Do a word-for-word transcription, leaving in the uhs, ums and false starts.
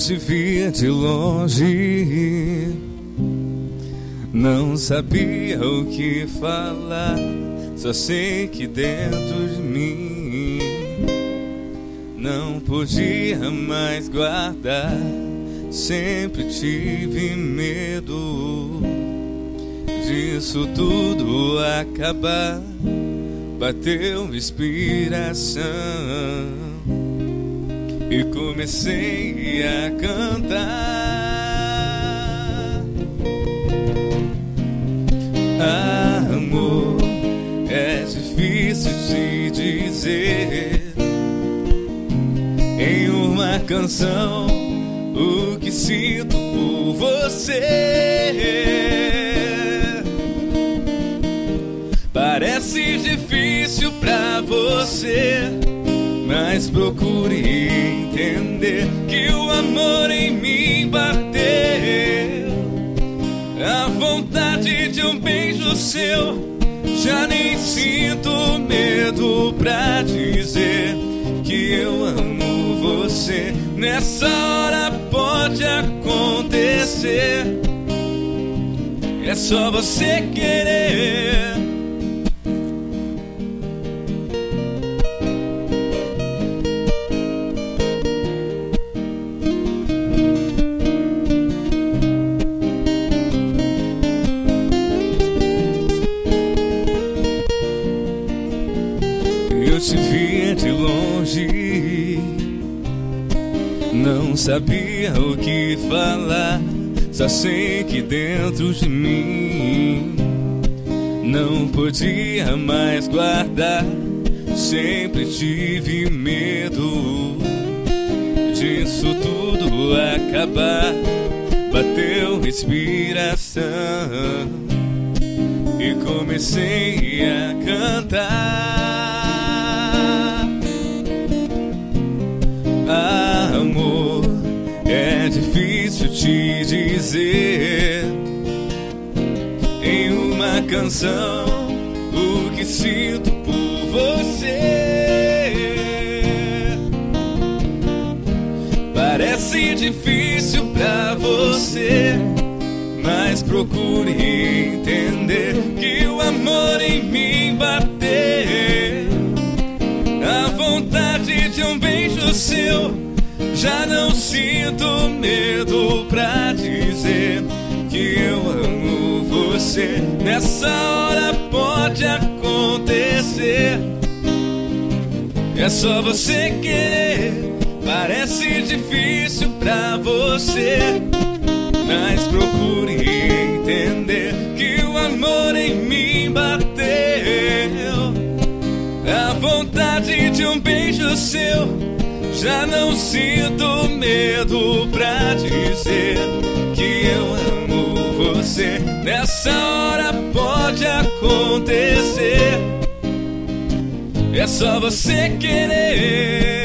te via de longe, não sabia o que falar. Só sei que dentro de mim não podia mais guardar. Sempre tive medo disso tudo acabar. Bateu inspiração e comecei a cantar. Ah, amor, é difícil te dizer em uma canção o que sinto por você. Parece difícil pra você, mas procure entender que o amor em mim bateu. A vontade de um beijo seu, já nem sinto medo pra dizer que eu amo você. Nessa hora pode acontecer, é só você querer. Eu te via de longe, não sabia o que falar. Só sei que dentro de mim não podia mais guardar. Sempre tive medo disso tudo acabar. Bateu inspiração e comecei a cantar. Ah, amor, é difícil te dizer em uma canção o que sinto por você. Parece difícil pra você, mas procure entender que o amor em mim bateu. A vontade de um beijo seu, já não sinto medo pra dizer que eu amo você. Nessa hora pode acontecer, é só você querer. Parece difícil pra você, mas procure entender que o amor em mim bateu. A vontade de um beijo seu, já não sinto medo pra dizer que eu amo você. Nessa hora pode acontecer, é só você querer.